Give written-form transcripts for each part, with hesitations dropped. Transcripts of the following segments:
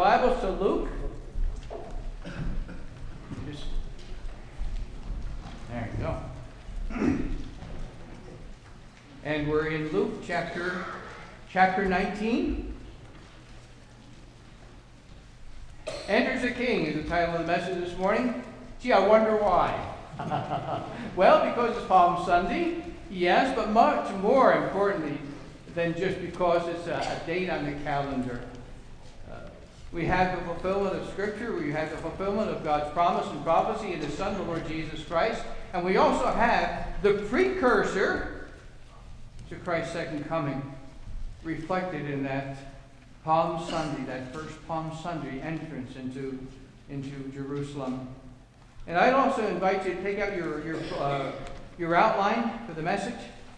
Bibles to Luke. There you go. And we're in Luke chapter 19. Enters a King is the title of the message this morning. Gee, I wonder why. Well, because it's Palm Sunday, yes, but much more importantly than just because it's a date on the calendar. We have the fulfillment of Scripture. We have the fulfillment of God's promise and prophecy in His Son, the Lord Jesus Christ. And we also have the precursor to Christ's second coming, reflected in that Palm Sunday, that first Palm Sunday entrance into Jerusalem. And I'd also invite you to take out your outline for the message.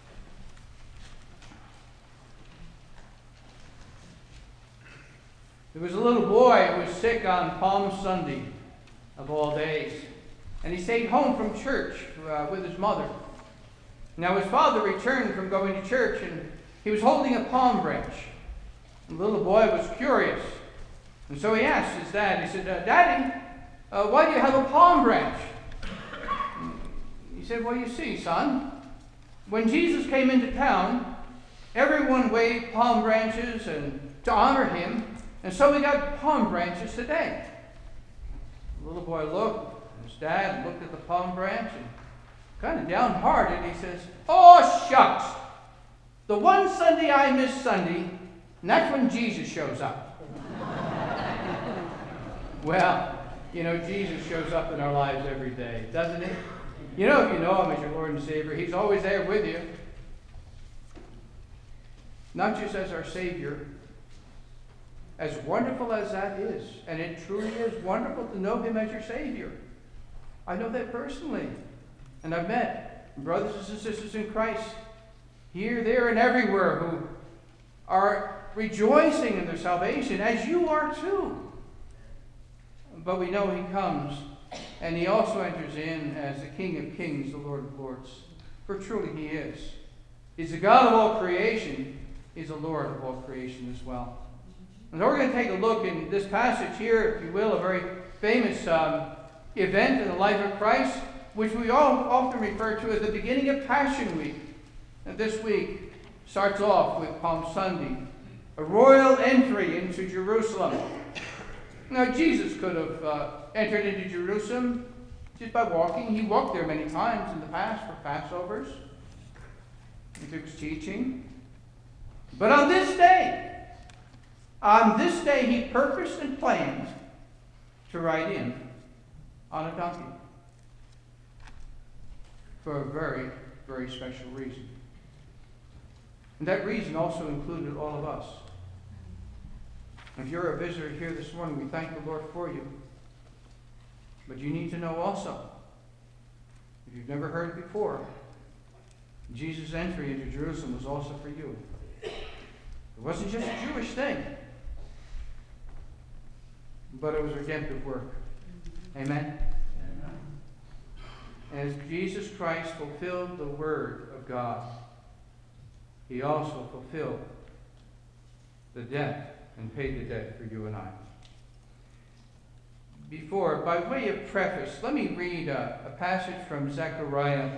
There was a little boy who was sick on Palm Sunday, of all days. And he stayed home from church with his mother. Now his father returned from going to church, and he was holding a palm branch. And the little boy was curious. And so he asked his dad, he said, "Daddy, why do you have a palm branch?" He said, "Well, you see, son, when Jesus came into town, everyone waved palm branches and to honor him. And so we got palm branches today." The little boy looked, and his dad looked at the palm branch, and kind of downhearted, he says, "Oh, shucks. The one Sunday I miss Sunday, and that's when Jesus shows up." Well, you know, Jesus shows up in our lives every day, doesn't he? You know, if you know him as your Lord and Savior, he's always there with you. Not just as our Savior. As wonderful as that is, and it truly is wonderful to know him as your Savior. I know that personally. And I've met brothers and sisters in Christ here, there, and everywhere who are rejoicing in their salvation, as you are too. But we know he comes, and he also enters in as the King of Kings, the Lord of Lords. For truly he is. He's the God of all creation. He's the Lord of all creation as well. And so we're going to take a look in this passage here, if you will, a very famous event in the life of Christ, which we all often refer to as the beginning of Passion Week. And this week starts off with Palm Sunday, a royal entry into Jerusalem. Now, Jesus could have entered into Jerusalem just by walking. He walked there many times in the past for Passovers. He took his teaching. But on this day, he purposed and planned to ride in on a donkey for a very, very special reason. And that reason also included all of us. If you're a visitor here this morning, we thank the Lord for you. But you need to know also, if you've never heard it before, Jesus' entry into Jerusalem was also for you. It wasn't just a Jewish thing, but it was redemptive work. Amen? As Jesus Christ fulfilled the Word of God, he also fulfilled the debt and paid the debt for you and I. Before, by way of preface, let me read a passage from Zechariah.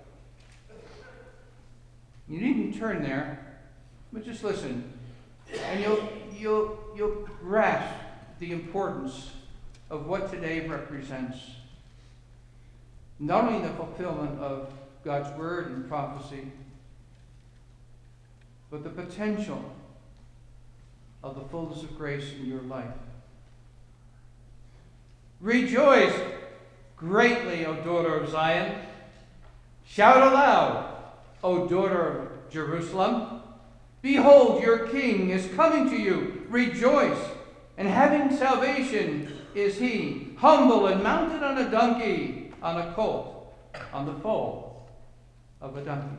You needn't turn there, but just listen, and you'll grasp the importance of what today represents. Not only the fulfillment of God's word and prophecy, but the potential of the fullness of grace in your life. Rejoice greatly, O daughter of Zion. Shout aloud, O daughter of Jerusalem. Behold, your king is coming to you. Rejoice, and having salvation is he, humble and mounted on a donkey, on a colt, on the foal of a donkey.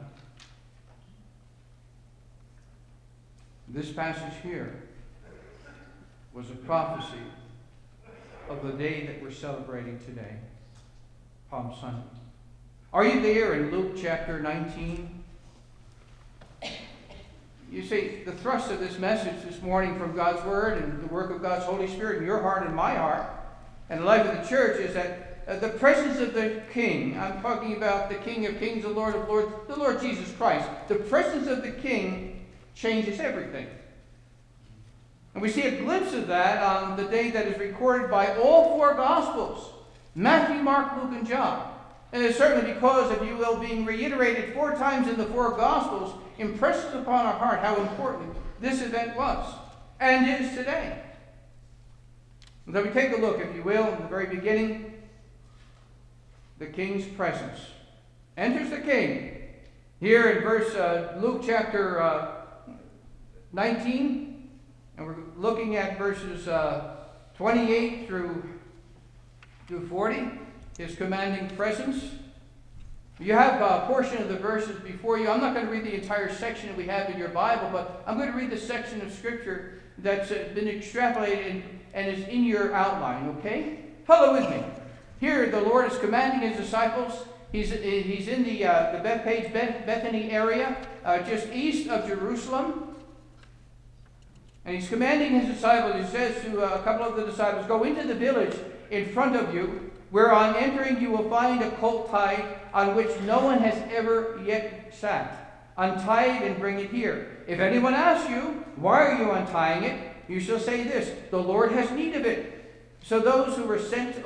This passage here was a prophecy of the day that we're celebrating today, Palm Sunday. Are you there in Luke chapter 19? You see, the thrust of this message this morning from God's Word and the work of God's Holy Spirit in your heart and my heart and the life of the church is that the presence of the King, I'm talking about the King of Kings, the Lord of Lords, the Lord Jesus Christ, the presence of the King changes everything. And we see a glimpse of that on the day that is recorded by all four Gospels, Matthew, Mark, Luke, and John. And it's certainly because, if you will, being reiterated 4 times in the 4 Gospels, impresses upon our heart how important this event was and is today. So we take a look, if you will, in the very beginning, the King's presence. Enters the King. Here in Luke chapter 19, and we're looking at verses 28 through 40, his commanding presence. You have a portion of the verses before you. I'm not going to read the entire section that we have in your Bible, but I'm going to read the section of Scripture that's been extrapolated and is in your outline, okay? Follow with me. Here, the Lord is commanding his disciples. He's in the Bethpage, Bethany area, just east of Jerusalem. And he's commanding his disciples. He says to a couple of the disciples, "Go into the village in front of you, where on entering you will find a colt tied, on which no one has ever yet sat. Untie it and bring it here. If anyone asks you, 'Why are you untying it?' you shall say this, 'The Lord has need of it.'" So those who were sent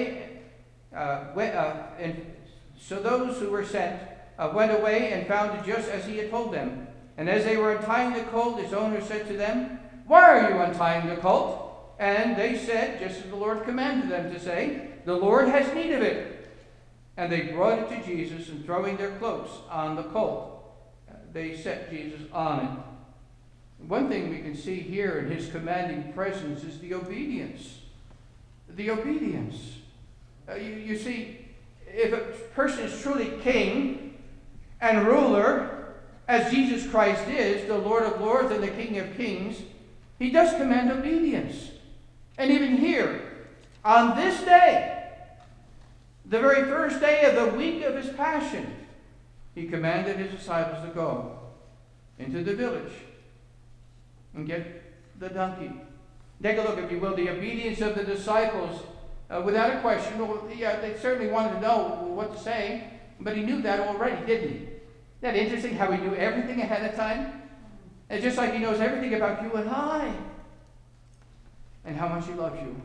went away and found it just as he had told them. And as they were untying the colt, its owner said to them, "Why are you untying the colt?" And they said, just as the Lord commanded them to say, "The Lord has need of it." And they brought it to Jesus, and throwing their cloaks on the colt, they set Jesus on it. One thing we can see here in his commanding presence is the obedience. The obedience. You see, if a person is truly king and ruler, as Jesus Christ is, the Lord of Lords and the King of Kings, he does command obedience. And even here, on this day, the very first day of the week of his passion, he commanded his disciples to go into the village and get the donkey. Take a look, if you will, the obedience of the disciples. Without a question, they certainly wanted to know what to say, but he knew that already, didn't he? Isn't that interesting how he knew everything ahead of time? And just like he knows everything about you and I, and how much he loves you.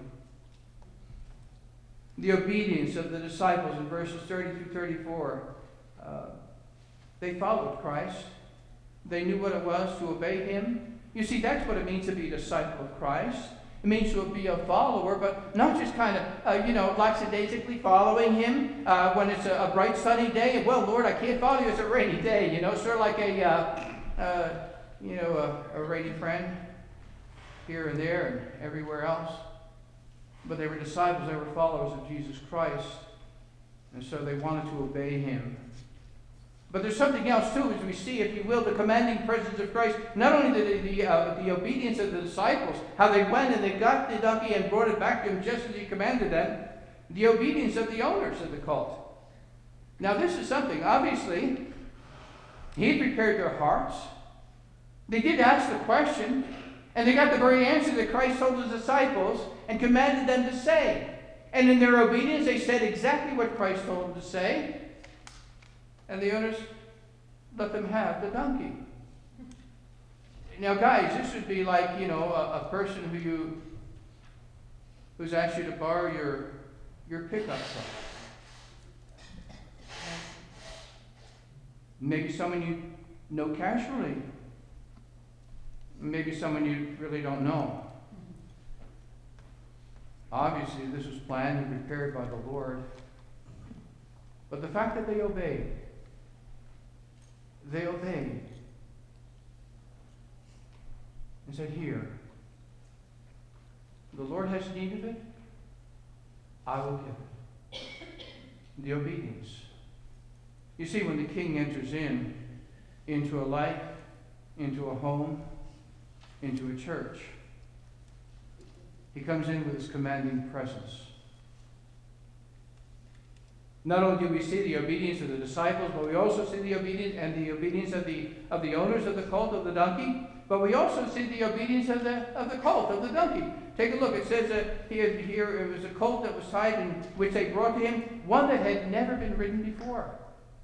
The obedience of the disciples in verses 30 through 34. They followed Christ. They knew what it was to obey him. You see, that's what it means to be a disciple of Christ. It means to be a follower, but not just kind of, lackadaisically following him when it's a bright sunny day. And, well, Lord, I can't follow you. It's a rainy day. Sort of like a rainy friend here and there and everywhere else. But they were disciples, they were followers of Jesus Christ, and so they wanted to obey him. But there's something else too, as we see, if you will, the commanding presence of Christ. Not only the obedience of the disciples, how they went and they got the donkey and brought it back to him just as he commanded them, the obedience of the owners of the cult. Now this is something, obviously, he prepared their hearts. They did ask the question, and they got the very answer that Christ told his disciples and commanded them to say. And in their obedience, they said exactly what Christ told them to say. And the owners let them have the donkey. Now, guys, this would be like, a person who's asked you to borrow your pickup truck. Maybe someone you know casually. Maybe someone you really don't know. Obviously, this was planned and prepared by the Lord. But the fact that they obeyed. And said, "Here, the Lord has need of it, I will give it." The obedience. You see, when the king enters into a life, into a home, into a church, he comes in with his commanding presence. Not only do we see the obedience of the disciples, but we also see the obedience of the owners of the cult of the donkey. But we also see the obedience of the cult of the donkey. Take a look. It says that here it was a colt that was tied, in which they brought to him, one that had never been ridden before.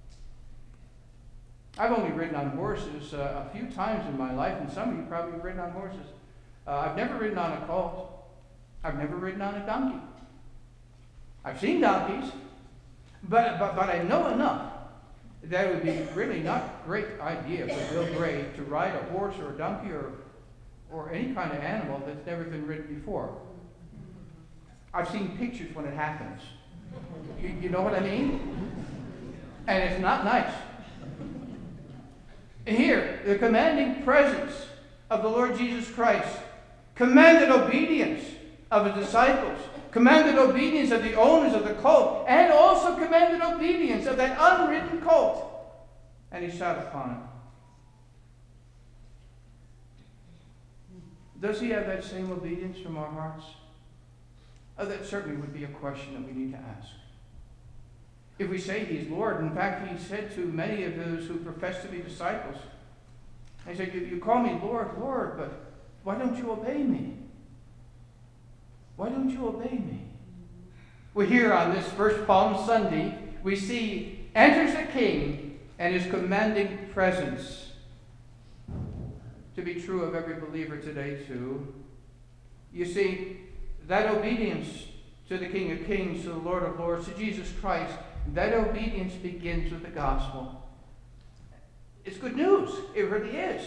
I've only ridden on horses a few times in my life, and some of you probably have ridden on horses. I've never ridden on a colt. I've never ridden on a donkey. I've seen donkeys, but I know enough that it would be really not a great idea for Bill Gray to ride a horse or a donkey or any kind of animal that's never been ridden before. I've seen pictures when it happens. You know what I mean? And it's not nice. Here, the commanding presence of the Lord Jesus Christ commanded obedience of his disciples, commanded obedience of the owners of the colt, and also commanded obedience of that unridden colt. And he sat upon it. Does he have that same obedience from our hearts? That certainly would be a question that we need to ask. If we say he's Lord, in fact, he said to many of those who profess to be disciples, he said, you call me Lord, Lord, but why don't you obey me? Why don't you obey me? Well, here on this first Palm Sunday, we see enters the King and his commanding presence. To be true of every believer today, too. You see, that obedience to the King of Kings, to the Lord of Lords, to Jesus Christ, that obedience begins with the gospel. It's good news. It really is.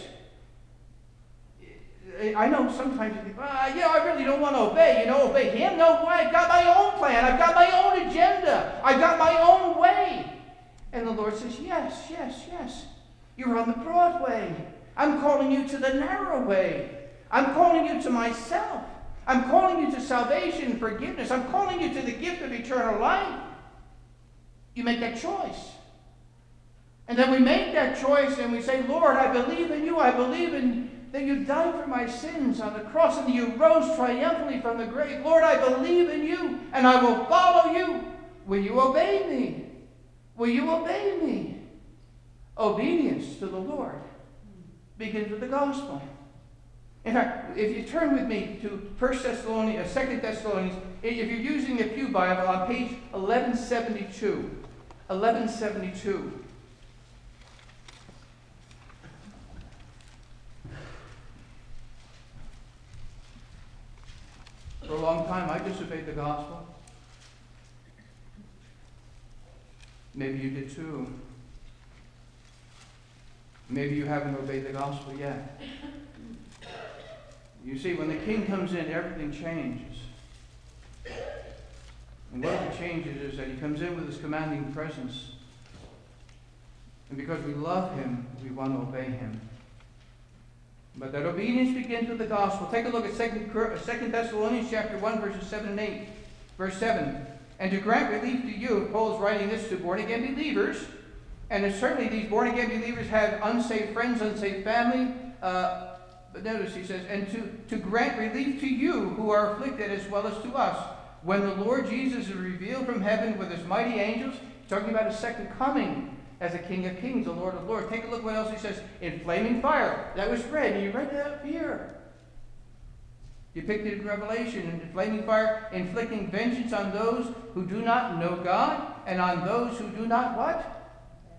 I know sometimes you think, I really don't want to obey. Obey him? No, why? I've got my own plan. I've got my own agenda. I've got my own way. And the Lord says, yes, yes, yes. You're on the broad way. I'm calling you to the narrow way. I'm calling you to myself. I'm calling you to salvation and forgiveness. I'm calling you to the gift of eternal life. You make that choice. And then we make that choice and we say, Lord, I believe in you. I believe in that you died for my sins on the cross and that you rose triumphantly from the grave. Lord, I believe in you and I will follow you. Will you obey me? Will you obey me? Obedience to the Lord begins with the gospel. In fact, if you turn with me to 2 Thessalonians, if you're using the Pew Bible on page 1172. 1172. For a long time, I disobeyed the gospel. Maybe you did too. Maybe you haven't obeyed the gospel yet. You see, when the King comes in, everything changes. And one of the changes is that he comes in with his commanding presence. And because we love him, we want to obey him. But that obedience begins with the gospel. Take a look at 2 Thessalonians chapter 1, verses 7 and 8. Verse 7. And to grant relief to you, Paul is writing this to born-again believers. And certainly these born-again believers have unsaved friends, unsaved family. But notice he says, and to grant relief to you who are afflicted as well as to us. When the Lord Jesus is revealed from heaven with his mighty angels, talking about his second coming as the King of Kings, the Lord of Lords. Take a look what else he says. In flaming fire. That was read. And you read that up here. Depicted in Revelation. In flaming fire, inflicting vengeance on those who do not know God, and on those who do not what?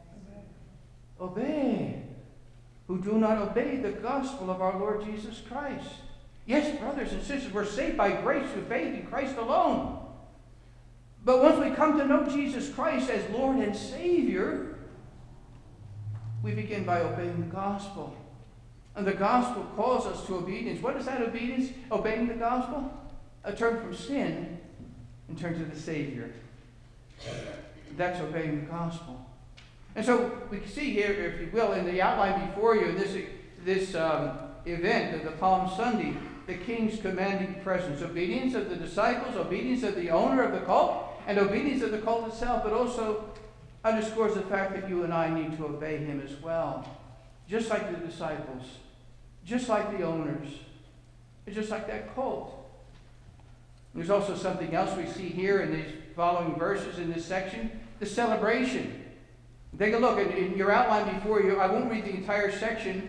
Obey. Who do not obey the gospel of our Lord Jesus Christ. Yes, brothers and sisters, we're saved by grace through faith in Christ alone. But once we come to know Jesus Christ as Lord and Savior, we begin by obeying the gospel. And the gospel calls us to obedience. What is that obedience? Obeying the gospel? A turn from sin and turn to the Savior. That's obeying the gospel. And so we can see here, if you will, in the outline before you, this event of the Palm Sunday, the King's commanding presence. Obedience of the disciples, obedience of the owner of the cult, and obedience of the cult itself, but also underscores the fact that you and I need to obey him as well. Just like the disciples, just like the owners, and just like that cult. There's also something else we see here in these following verses in this section. the celebration. Take a look in your outline before you. I won't read the entire section,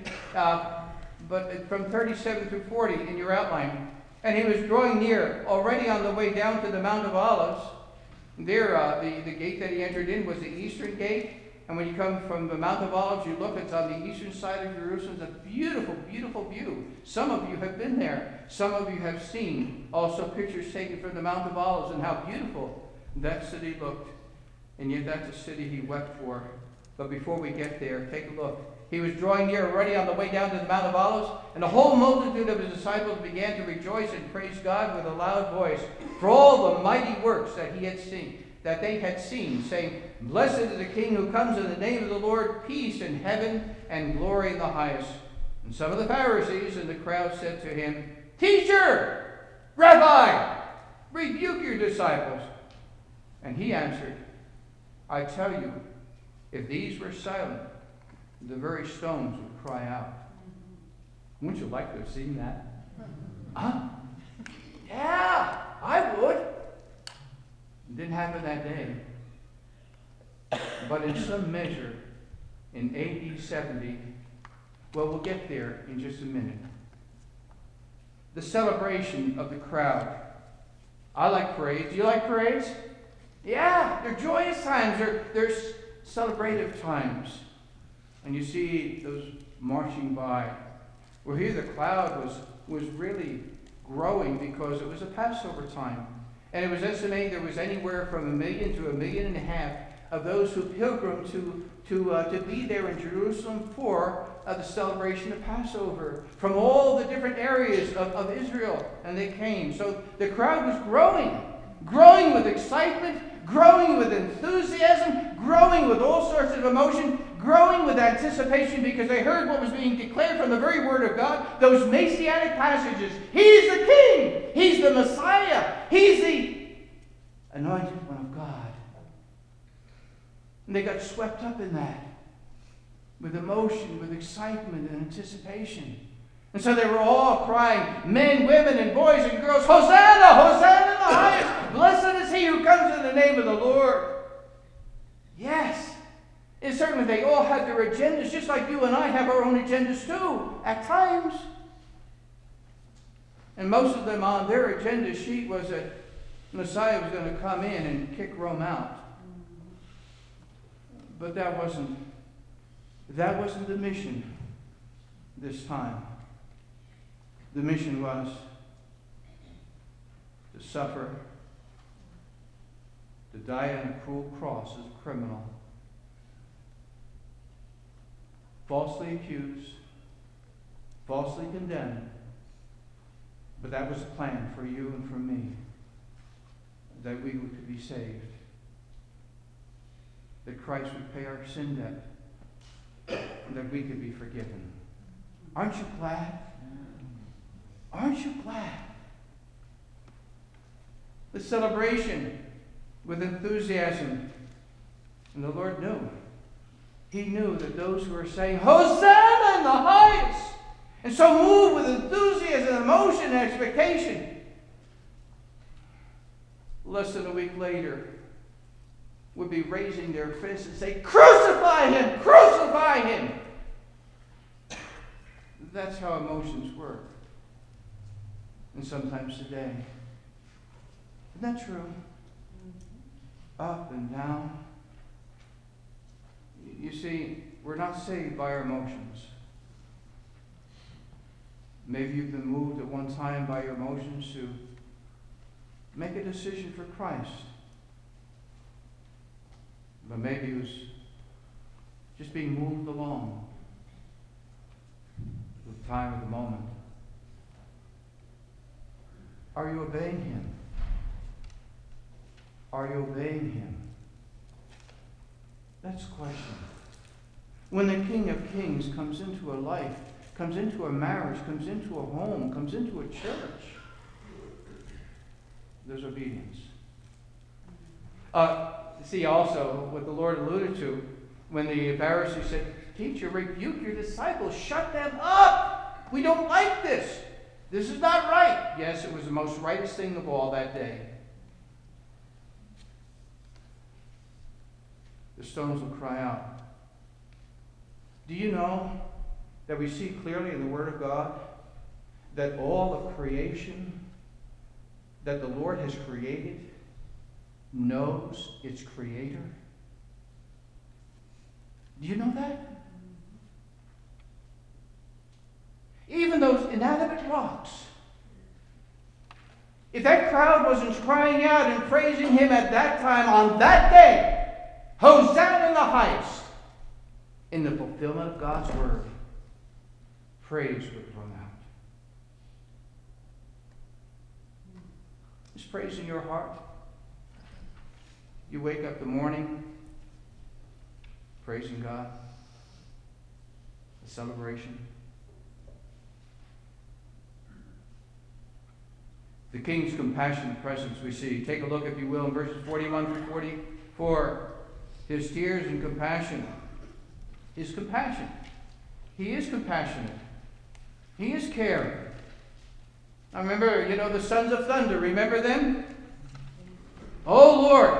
but from 37 through 40 in your outline. And he was drawing near, already on the way down to the Mount of Olives. There, the gate that he entered in was the eastern gate. And when you come from the Mount of Olives, you look, it's on the eastern side of Jerusalem. It's a beautiful, beautiful view. Some of you have been there. Some of you have seen also pictures taken from the Mount of Olives and how beautiful that city looked. And yet that's a city he wept for. But before we get there, take a look. He was drawing near already on the way down to the Mount of Olives, and the whole multitude of his disciples began to rejoice and praise God with a loud voice for all the mighty works that they had seen, saying, "Blessed is the King who comes in the name of the Lord, peace in heaven and glory in the highest." And some of the Pharisees in the crowd said to him, "Teacher, Rabbi, rebuke your disciples." And he answered, "I tell you, if these were silent, the very stones would cry out." Wouldn't you like to have seen that? Huh? Yeah, I would. It didn't happen that day. But in some measure, in AD 70, well, we'll get there in just a minute. The celebration of the crowd. I like parades. Do you like parades? Yeah, they're joyous times. They're celebrative times. And you see those marching by. Well, here the crowd was really growing because it was a Passover time. And it was estimated there was anywhere from 1 million to 1.5 million of those who pilgrimed to be there in Jerusalem for the celebration of Passover from all the different areas of Israel. And they came. So the crowd was growing with excitement, growing with enthusiasm, growing with all sorts of emotion, growing with anticipation because they heard what was being declared from the very Word of God, those messianic passages. He's the King. He's the Messiah. He's the anointed one of God. And they got swept up in that with emotion, with excitement and anticipation. And so they were all crying, men, women, and boys and girls, "Hosanna! Hosanna in the highest! Blessed is he who comes in the name of the Lord." Yes. And certainly they all had their agendas, just like you and I have our own agendas too, at times. And most of them on their agenda sheet was that Messiah was going to come in and kick Rome out. But that wasn't the mission this time. The mission was to suffer, to die on a cruel cross as a criminal, falsely accused, falsely condemned. But that was a plan for you and for me, that we could be saved, that Christ would pay our sin debt, and that we could be forgiven. Aren't you glad? Aren't you glad? The celebration with enthusiasm. And the Lord knew. He knew that those who were saying, "Hosanna in the highest," and so moved with enthusiasm, emotion, and expectation, less than a week later, would be raising their fists and say, "Crucify him! Crucify him!" That's how emotions work. And sometimes today. Isn't that true? Up and down. You see, we're not saved by our emotions. Maybe you've been moved at one time by your emotions to make a decision for Christ. But maybe it was just being moved along with the time of the moment. Are you obeying him? Are you obeying him? That's the question. When the King of Kings comes into a life, comes into a marriage, comes into a home, comes into a church, there's obedience. See also what the Lord alluded to when the Pharisees said, "Teacher, rebuke your disciples, shut them up. We don't like this. This is not right." Yes, it was the most rightest thing of all that day. the stones will cry out. Do you know that we see clearly in the Word of God that all of creation that the Lord has created knows its Creator? Do you know that? Even those inanimate rocks. If that crowd wasn't crying out and praising Him at that time, on that day, Hosanna in the highest, in the fulfillment of God's Word, praise would run out. Is praise in your heart? You wake up in the morning praising God, a celebration. The King's compassionate presence we see. Take a look, if you will, in verses 41 through 44. His tears and compassion. His compassion. He is compassionate. He is caring. I remember, the sons of thunder. Remember them? Oh, Lord.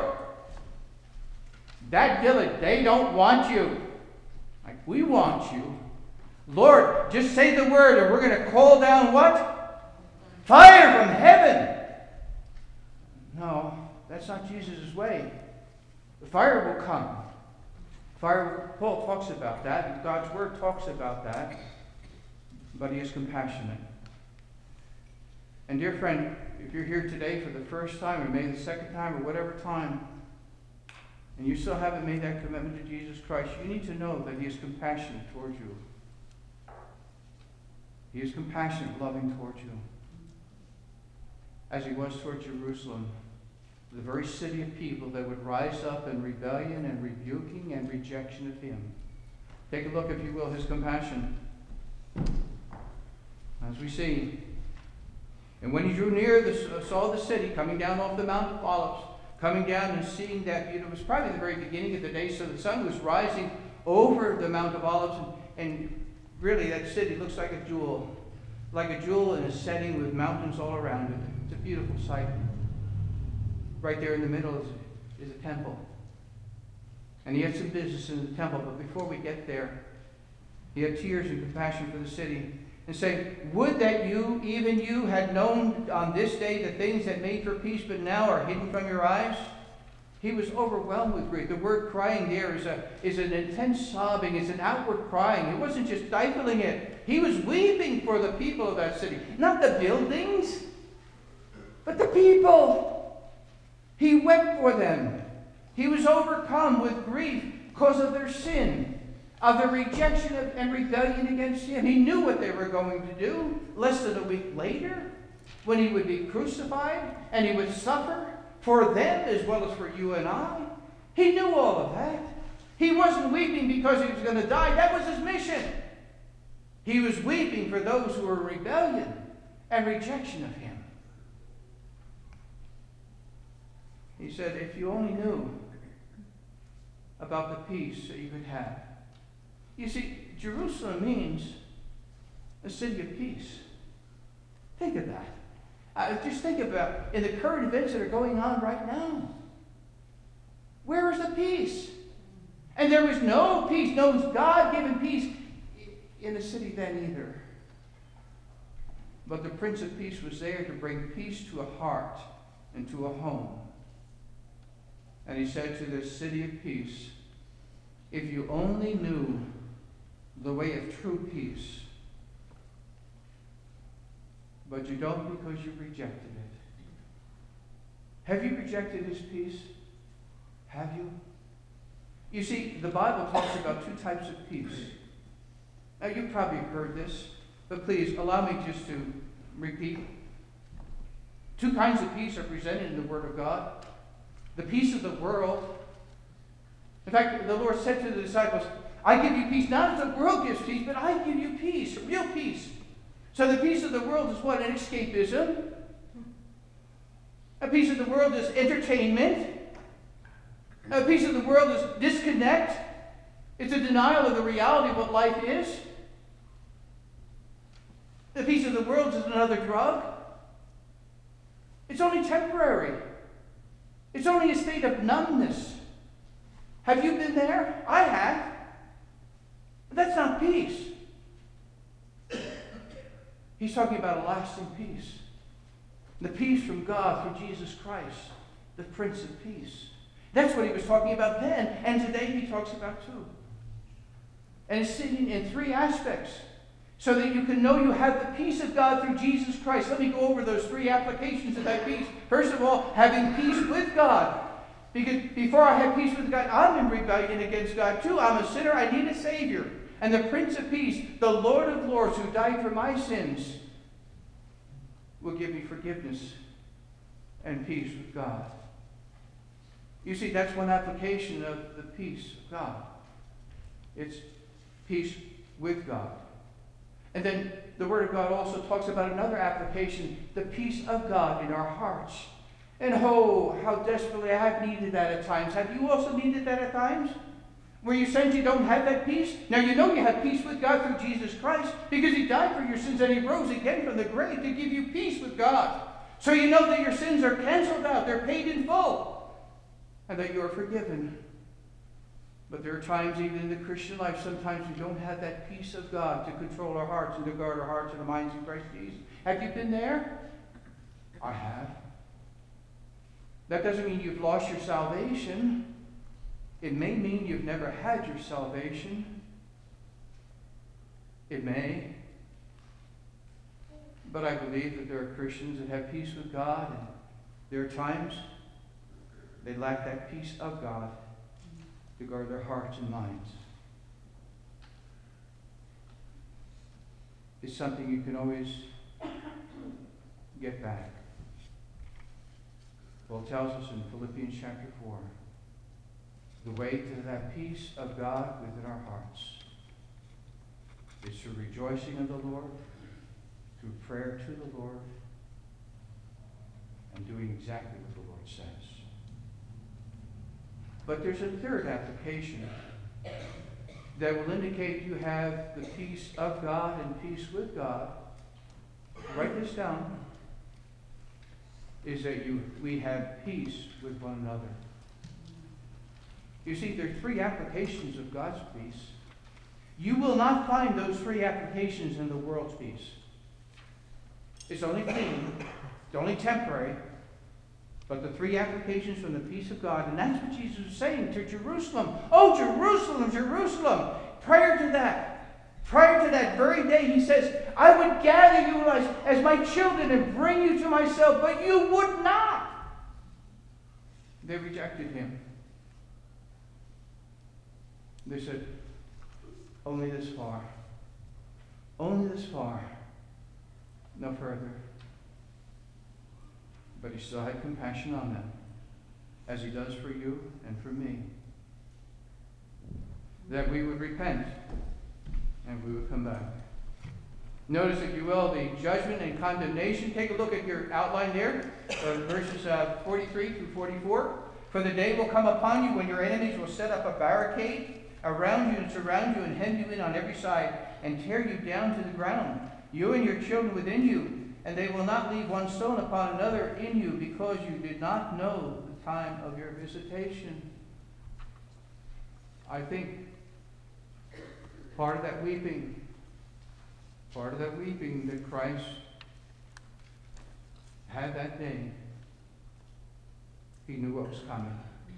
That village, they don't want you. Like we want you. Lord, just say the word and we're going to call down what? Fire from heaven. No, that's not Jesus' way. The fire will come. Paul talks about that. God's Word talks about that. But He is compassionate. And dear friend, if you're here today for the first time, or maybe the second time, or whatever time, and you still haven't made that commitment to Jesus Christ, you need to know that He is compassionate towards you. He is compassionate, loving towards you. As He was toward Jerusalem, the very city of people that would rise up in rebellion and rebuking and rejection of Him. Take a look, if you will, His compassion. As we see, and when He drew near, saw the city coming down off the Mount of Olives, coming down and seeing that, it was probably the very beginning of the day, so the sun was rising over the Mount of Olives, and really that city looks like a jewel in a setting with mountains all around it. It's a beautiful sight. Right there in the middle is a temple. And He had some business in the temple, but before we get there, He had tears and compassion for the city, and saying, would that you, even you, had known on this day the things that made for peace, but now are hidden from your eyes. He was overwhelmed with grief. The word crying there is an intense sobbing. It's an outward crying. It wasn't just stifling it. He was weeping for the people of that city. Not the buildings, but the people. He wept for them. He was overcome with grief because of their sin, of their rejection and rebellion against Him. He knew what they were going to do. Less than a week later, when He would be crucified and He would suffer for them as well as for you and I. He knew all of that. He wasn't weeping because He was going to die. That was His mission. He was weeping for those who were in rebellion and rejection of Him. He said, if you only knew about the peace that you could have. You see, Jerusalem means a city of peace. Think of that. Just think about in the current events that are going on right now. Where is the peace? And there was no peace, no God-given peace in the city then either. But the Prince of Peace was there to bring peace to a heart and to a home. And He said to this city of peace, if you only knew the way of true peace, but you don't because you've rejected it. Have you rejected His peace? Have you? You see, the Bible talks about two types of peace. Now, you've probably heard this, but please allow me just to repeat. Two kinds of peace are presented in the Word of God. The peace of the world. In fact, the Lord said to the disciples, I give you peace, not as the world gives peace, but I give you peace, real peace. So the peace of the world is what? An escapism. A piece of the world is entertainment. A piece of the world is disconnect. It's a denial of the reality of what life is. The peace of the world is another drug. It's only temporary. It's only a state of numbness. Have you been there? I have. But that's not peace. He's talking about a lasting peace. The peace from God through Jesus Christ, the Prince of Peace. That's what he was talking about then, and today he talks about too. And it's sitting in three aspects, so that you can know you have the peace of God through Jesus Christ. Let me go over those three applications of that peace. First of all, having peace with God. Because before I have peace with God, I'm in rebellion against God too. I'm a sinner. I need a Savior. And the Prince of Peace, the Lord of Lords, who died for my sins, will give me forgiveness and peace with God. You see, that's one application of the peace of God. It's peace with God. And then the Word of God also talks about another application, the peace of God in our hearts. And oh, how desperately I have needed that at times. Have you also needed that at times? Where you sense you don't have that peace? Now you know you have peace with God through Jesus Christ because He died for your sins and He rose again from the grave to give you peace with God. So you know that your sins are canceled out. They're paid in full. And that you are forgiven. But there are times even in the Christian life, sometimes we don't have that peace of God to control our hearts and to guard our hearts and our minds in Christ Jesus. Have you been there? I have. That doesn't mean you've lost your salvation. It may mean you've never had your salvation. It may. But I believe that there are Christians that have peace with God, and there are times they lack that peace of God to guard their hearts and minds. It's something you can always get back. Well, it tells us in Philippians chapter 4, the way to that peace of God within our hearts is through rejoicing in the Lord, through prayer to the Lord, and doing exactly what the Lord says. But there's a third application that will indicate you have the peace of God and peace with God. Write this down. Is that we have peace with one another. You see, there are three applications of God's peace. You will not find those three applications in the world's peace. It's only fleeting. It's only temporary. But the three applications from the peace of God, and that's what Jesus was saying to Jerusalem. Oh, Jerusalem, Jerusalem. Prior to that very day, he says, I would gather you as my children and bring you to myself, but you would not. They rejected him. They said, only this far. Only this far. No further. But he still had compassion on them, as he does for you and for me. That we would repent and we would come back. Notice, if you will, the judgment and condemnation. Take a look at your outline there, verses 43 through 44. For the day will come upon you when your enemies will set up a barricade around you and surround you and hem you in on every side and tear you down to the ground, you and your children within you. And they will not leave one stone upon another in you, because you did not know the time of your visitation. I think part of that weeping that Christ had that day, he knew what was coming.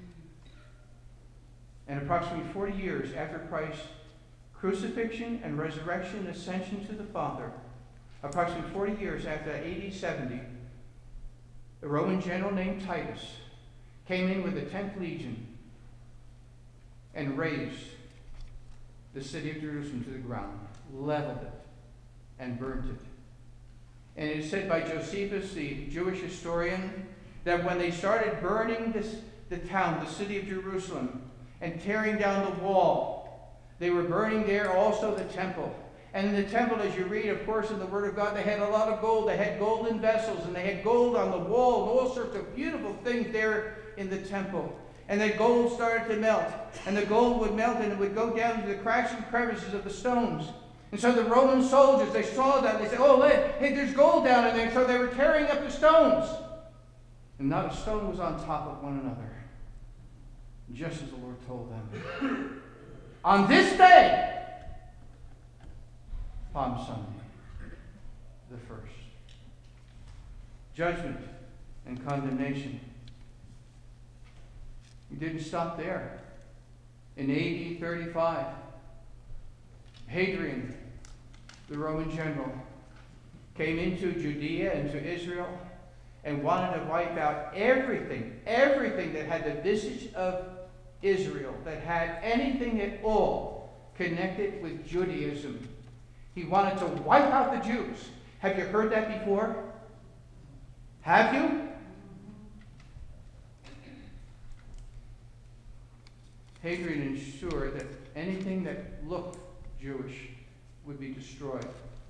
And approximately 40 years after Christ's crucifixion and resurrection and ascension to the Father, approximately 40 years after AD 70, a Roman general named Titus came in with the 10th Legion and razed the city of Jerusalem to the ground, leveled it, and burnt it. And it is said by Josephus, the Jewish historian, that when they started burning the town, the city of Jerusalem, and tearing down the wall, they were burning there also the temple. And in the temple, as you read, of course, in the Word of God, they had a lot of gold. They had golden vessels, and they had gold on the wall, and all sorts of beautiful things there in the temple. And the gold started to melt. And the gold would melt, and it would go down to the cracks and crevices of the stones. And so the Roman soldiers, they saw that. They said, oh, hey, there's gold down in there. So they were tearing up the stones. And not a stone was on top of one another. just as the Lord told them. On this day, Palm Sunday, the first. Judgment and condemnation. He didn't stop there. In AD 35, Hadrian, the Roman general, came into Judea, into Israel, and wanted to wipe out everything that had the visage of Israel, that had anything at all connected with Judaism. He wanted to wipe out the Jews. Have you heard that before? Have you? Hadrian ensured that anything that looked Jewish would be destroyed.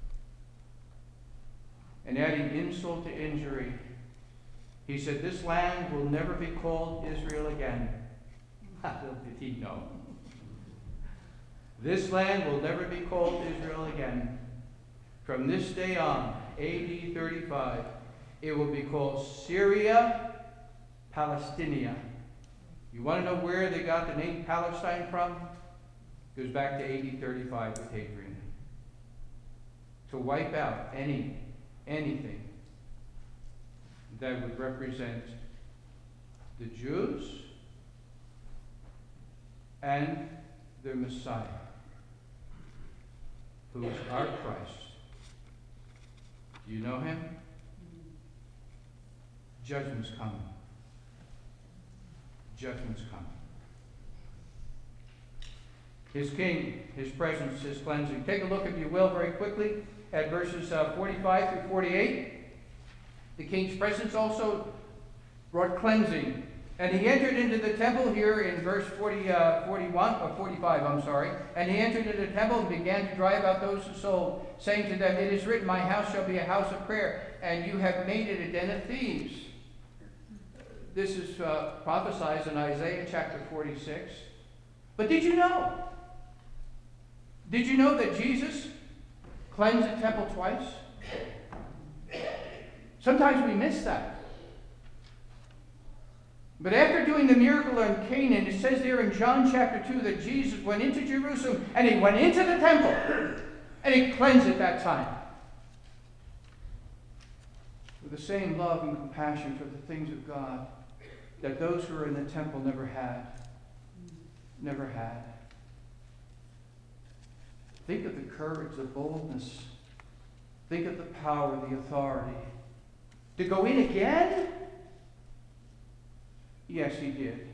And adding insult to injury, he said, this land will never be called Israel again. Little did he know. This land will never be called Israel again. From this day on, AD 35, it will be called Syria Palestinia. You want to know where they got the name Palestine from? It goes back to AD 35 with Hadrian. To wipe out anything that would represent the Jews and their Messiah, who is our Christ. Do you know him? Judgment's coming. Judgment's coming. His king, his presence, his cleansing. Take a look, if you will, very quickly at verses 45 through 48. The king's presence also brought cleansing. And he entered into the temple here in verse 45, And he entered into the temple and began to drive out those who sold, saying to them, It is written, My house shall be a house of prayer, and you have made it a den of thieves. This is prophesied in Isaiah chapter 46. But did you know? Did you know that Jesus cleansed the temple twice? Sometimes we miss that. But after doing the miracle in Canaan, it says there in John chapter 2 that Jesus went into Jerusalem and he went into the temple and he cleansed it that time. With the same love and compassion for the things of God that those who were in the temple never had. Never had. Think of the courage, the boldness. Think of the power, the authority. To go in again? Yes, he did.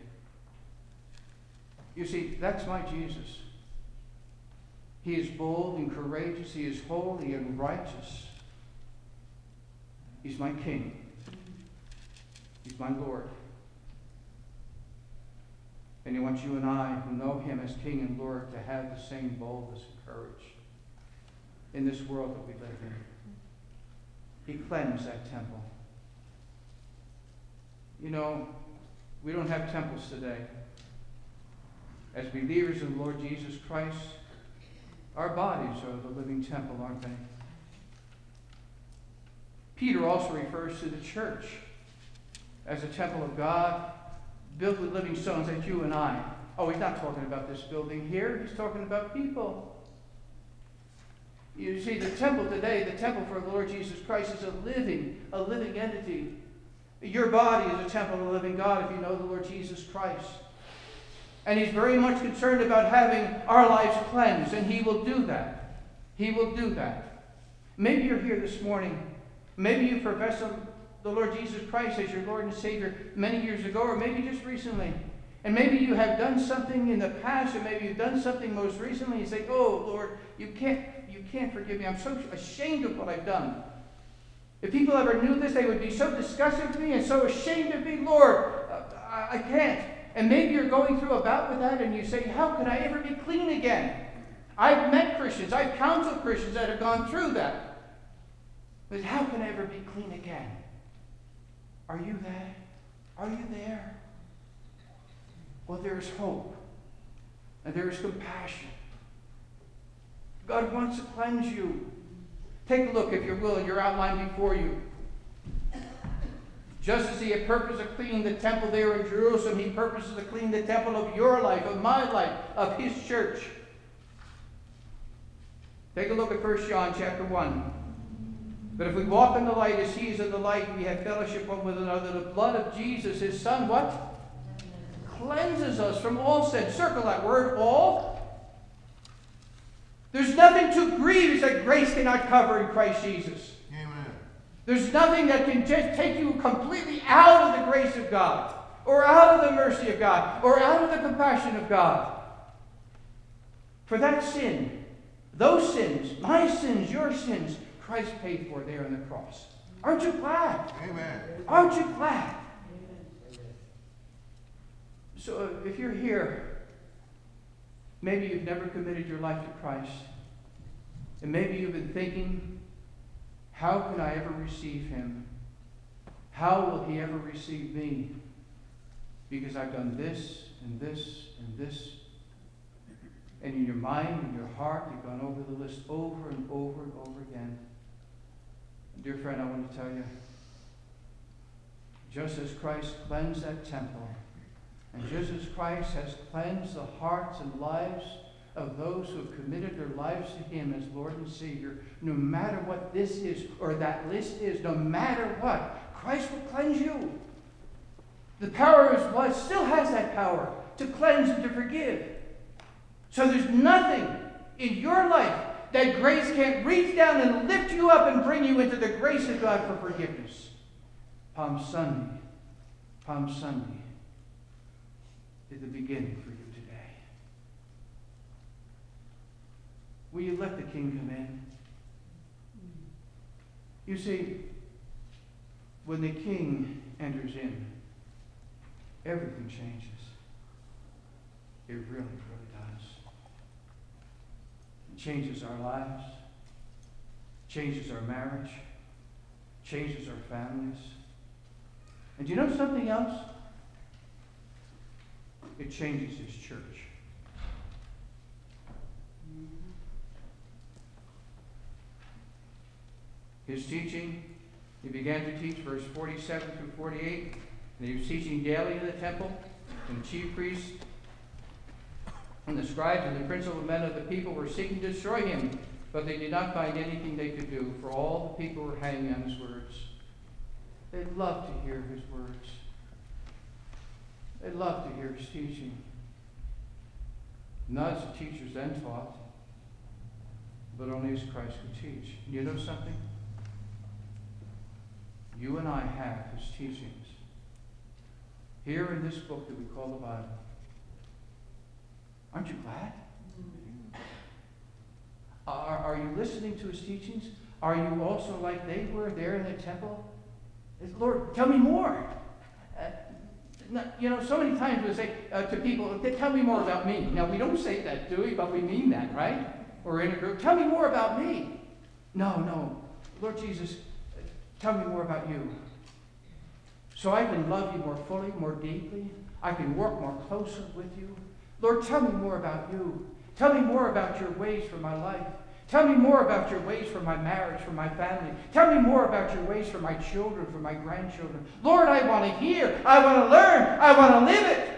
You see, that's my Jesus. He is bold and courageous. He is holy and righteous. He's my King. He's my Lord. And he wants you and I, who know him as King and Lord, to have the same boldness and courage in this world that we live in. He cleansed that temple. You know, we don't have temples today. As believers in the Lord Jesus Christ, our bodies are the living temple, aren't they? Peter also refers to the church as a temple of God, built with living stones, like you and I. Oh, he's not talking about this building here. He's talking about people. You see, the temple today, the temple for the Lord Jesus Christ, is a living entity. Your body is a temple of the living God if you know the Lord Jesus Christ. And he's very much concerned about having our lives cleansed, and he will do that. He will do that. Maybe you're here this morning. Maybe you profess the Lord Jesus Christ as your Lord and Savior many years ago, or maybe just recently. And maybe you have done something in the past, or maybe you've done something most recently. You say, "Oh, Lord, you can't forgive me. I'm so ashamed of what I've done." If people ever knew this, they would be so disgusted with me and so ashamed of me. Lord, I can't. And maybe you're going through a bout with that, and you say, "How can I ever be clean again?" I've met Christians, I've counseled Christians that have gone through that. But how can I ever be clean again? Are you that? Are you there? Well, there is hope. And there is compassion. God wants to cleanse you. Take a look, if you will, in your outline before you. Just as he had purpose of cleaning the temple there in Jerusalem, he purposes to clean the temple of your life, of my life, of his church. Take a look at 1 John chapter 1. But if we walk in the light as he is in the light, we have fellowship one with another. The blood of Jesus, his son, what? Cleanses us from all sin. Circle that word, all. There's nothing too grievous that grace cannot cover in Christ Jesus. Amen. There's nothing that can just take you completely out of the grace of God, or out of the mercy of God, or out of the compassion of God. For that sin, those sins, my sins, your sins, Christ paid for there on the cross. Aren't you glad? Amen. Aren't you glad? So if you're here, maybe you've never committed your life to Christ, and maybe you've been thinking, how can I ever receive him? How will he ever receive me? Because I've done this and this and this. And in your mind and your heart, you've gone over the list over and over and over again. Dear friend, I want to tell you, just as Christ cleansed that temple, and just as Christ has cleansed the hearts and lives of those who have committed their lives to him as Lord and Savior, no matter what this is or that list is, no matter what, Christ will cleanse you. The power of his blood still has that power to cleanse and to forgive. So there's nothing in your life that grace can't reach down and lift you up and bring you into the grace of God for forgiveness. Palm Sunday is the beginning for you today. Will you let the King come in? You see, when the King enters in, everything changes. It really, really does. It changes our lives, changes our marriage, changes our families. And do you know something else? It changes his church. His teaching, he began to teach verse 47 through 48, and he was teaching daily in the temple, and the chief priests and the scribes and the principal men of the people were seeking to destroy him, but they did not find anything they could do, for all the people were hanging on his words. They loved to hear his words. They loved to hear his teaching. Not as the teachers then taught, but only as Christ could teach. And you know something? You and I have his teachings here in this book that we call the Bible. Aren't you glad? Are you listening to his teachings? Are you also like they were there in the temple? Lord, tell me more. So many times we say to people, tell me more about me. Now, we don't say that, do we? But we mean that, right? Or in a group, tell me more about me. No. Lord Jesus, tell me more about you. So I can love you more fully, more deeply. I can work more closely with you. Lord, tell me more about you. Tell me more about your ways for my life. Tell me more about your ways for my marriage, for my family. Tell me more about your ways for my children, for my grandchildren. Lord, I want to hear. I want to learn. I want to live it.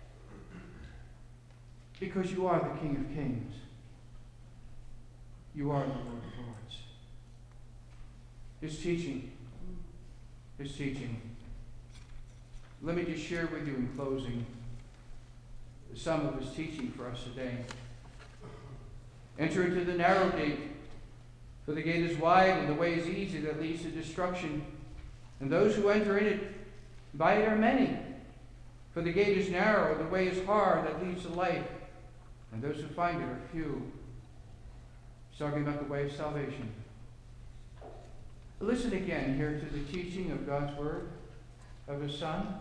Because you are the King of Kings. You are the Lord of Lords. His teaching. Let me just share with you in closing some of his teaching for us today. Enter into the narrow gate, for the gate is wide and the way is easy that leads to destruction. And those who enter in it by it are many. For the gate is narrow, the way is hard that leads to life, and those who find it are few. He's talking about the way of salvation. Listen again here to the teaching of God's word, of his Son.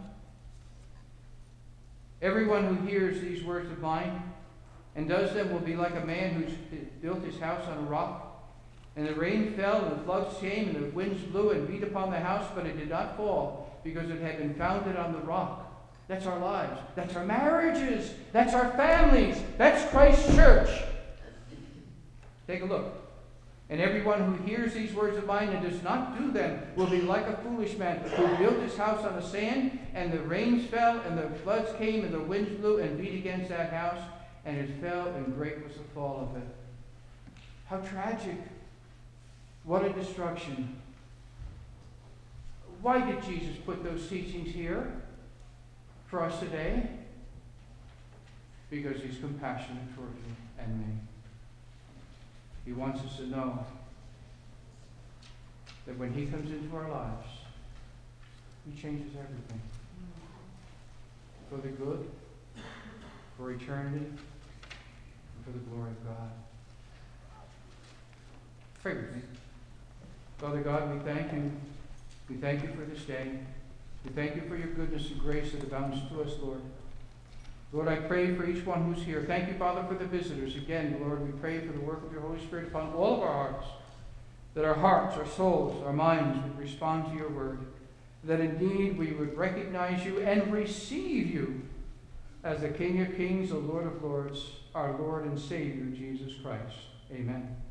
Everyone who hears these words of mine and does them will be like a man who's built his house on a rock. And the rain fell, and the floods came, and the winds blew and beat upon the house, but it did not fall, because it had been founded on the rock. That's our lives. That's our marriages. That's our families. That's Christ's church. Take a look. And everyone who hears these words of mine and does not do them will be like a foolish man who built his house on the sand, and the rains fell, and the floods came, and the winds blew and beat against that house, and it fell, and great was the fall of it. How tragic. What a destruction. Why did Jesus put those teachings here for us today? Because he's compassionate toward you and me. He wants us to know that when he comes into our lives, he changes everything. For the good, for eternity, and for the glory of God. Pray with me. Father God, we thank you. We thank you for this day. We thank you for your goodness and grace that abounds to us, Lord. Lord, I pray for each one who's here. Thank you, Father, for the visitors. Again, Lord, we pray for the work of your Holy Spirit upon all of our hearts, that our hearts, our souls, our minds would respond to your word, that indeed we would recognize you and receive you as the King of Kings, the Lord of Lords, our Lord and Savior, Jesus Christ. Amen.